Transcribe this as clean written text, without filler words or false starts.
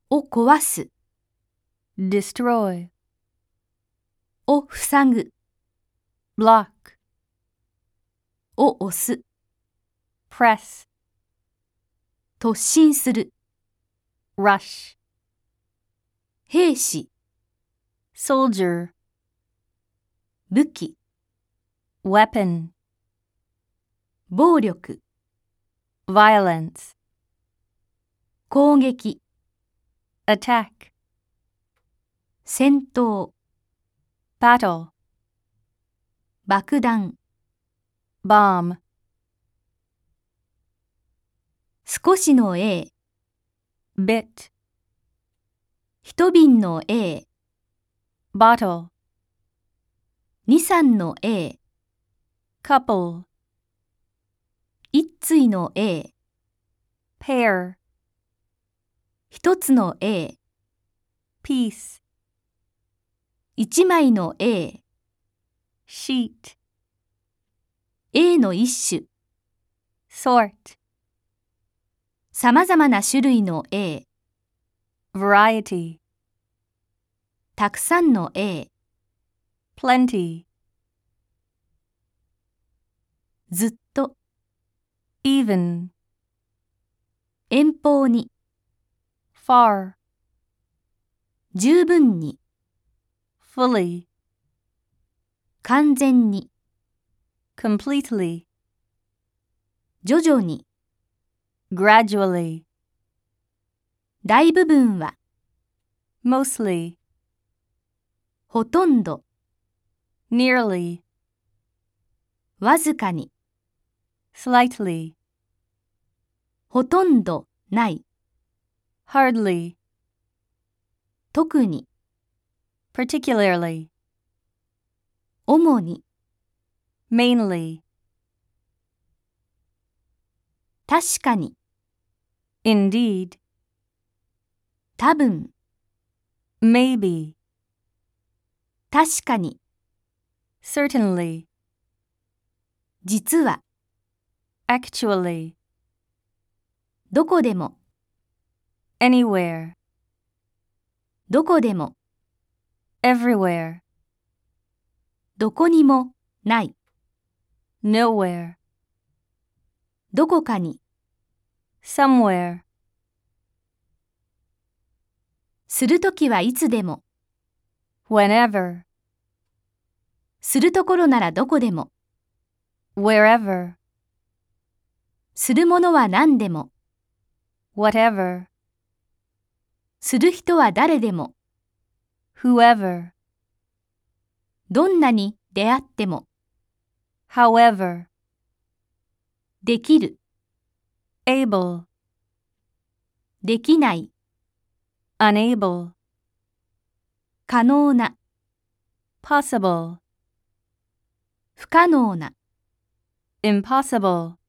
を壊す、 destroy, を塞ぐ、 block, を押す、 press, 突進する、 rush, 兵士、 soldier, 武器、 weapon, 暴力、 violence, 攻撃、 attack, 戦闘、 battle, 爆弾、 bomb, 少しの A、 bit, 一瓶の A、 bottle, 二三の A、 couple, 一対の A、 pair, 一つの A、 piece, 一枚の A、 sheet, A の一種、 sort, さまざまな種類の A、 variety, たくさんの A、 plenty, ずっと、 even, 遠方に、 far, 十分に、 fully, 完全に、 completely, 徐々に、 gradually, 大部分は、 mostly, ほとんど、 nearly, わずかに、 slightly, ほとんどない、 hardly, 特に、 particularly, 主に、 mainly, 確かに、 indeed, 多分、 maybe, 確かに、 certainly, 実は、 actually, どこでも、 anywhere, どこでも、 everywhere, どこにも、ない、 nowhere, どこかに、 somewhere, するときはいつでも、 whenever, するところならどこでも、 wherever, するものは何でも、 whatever, する人は誰でも、 whoever, どんなに出会っても、 however, できる、 able, できない、 unable, 可能な、 possible, 不可能な。 impossible.